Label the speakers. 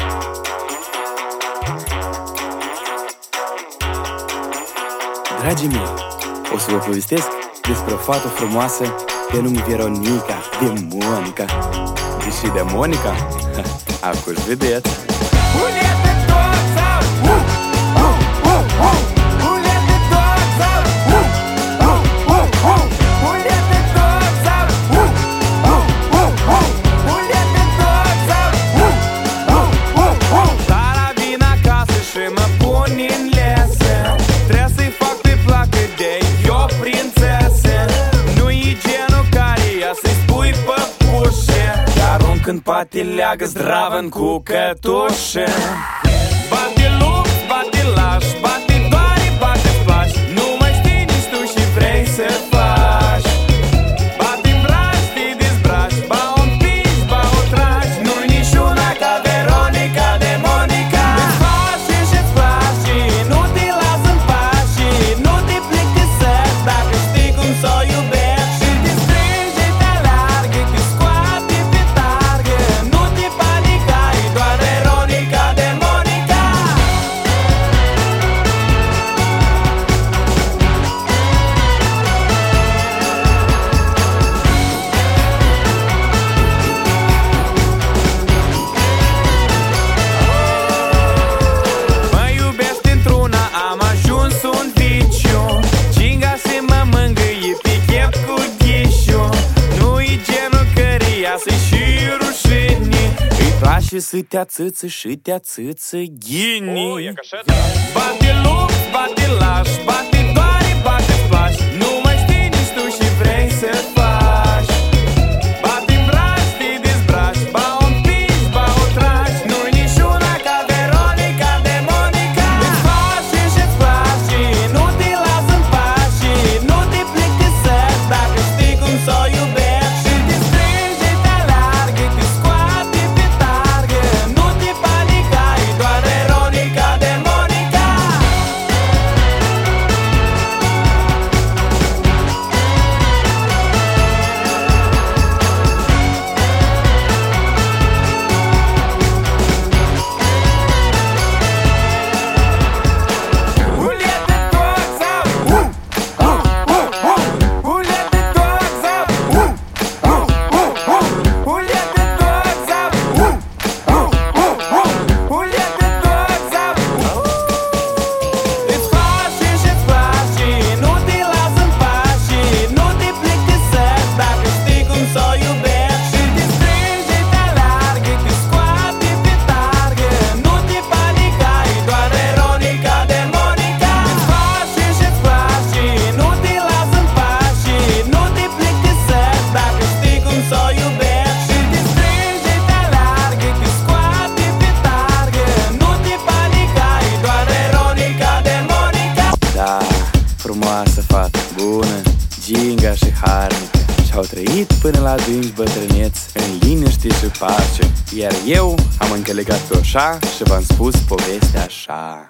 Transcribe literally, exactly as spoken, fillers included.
Speaker 1: Dragii mei, o să vă povestesc despre o fată frumoasă pe nume Veronica, de Monica. Deși de Monica, acum vedeți. Când poate leagă zdravăn cu cătușă. Bate lux, bate laș, bate doare, bate flash. Nu mai știi nici tu și vrei să faci. Bate-n braș, te dezbraci, ba o împingi, ba o tragi. Nu-i niciuna ca Veronica de Monica. Îți faci și-ți place, nu te lasă în pace. Nu te plictisești dacă știi cum s-o iubești. Și te strânge, te alargă, te scoate pe targă. Nu te panica, e doar Veronica de Monica. Mă iubești într-una, am ajuns un viciu. Cinga se mă mângâie pe chep cu ghișu. Nu-i genul căreia să-i și rușine. Îi place să te ațâță și te ațâță ghinii. Bate lux, bate laș, bate doare, bate flash. Nu mai știi nici tu și vrei să faci. Bate-n braș, te dezbraci, ba o împingi, ba o tragi. Nu-i niciuna ca Veronica de Monica. Îți faci și-ți place, nu te lasă în pace. Nu te plictisești dacă știi cum s-o iubești. Și te strânge, te alargă, te scoate pe targă. Nu te panica, e doar Veronica de Monica. Îți faci și-ți place, nu te lasă în pace. Nu te plictisești dacă știi cum s-o iubești. Și te strânge, te alargă, te scoate pe targă. Nu te panica, e doar Veronica de Monica. Îți faci și-ți place, nu te lasă în pace. Nu te plictisești dacă știi cum s-o iubești. Și te strânge, te alargă, te scoate pe targă. Nu te panica, e doar Veronica de Monica. Da, frumoasă fată, bună, ginga și harnică. Și-au trăit până la adânci bătrâneți, în liniște și pace. Iar eu am încălegat pe oșa și v-am spus povestea așa.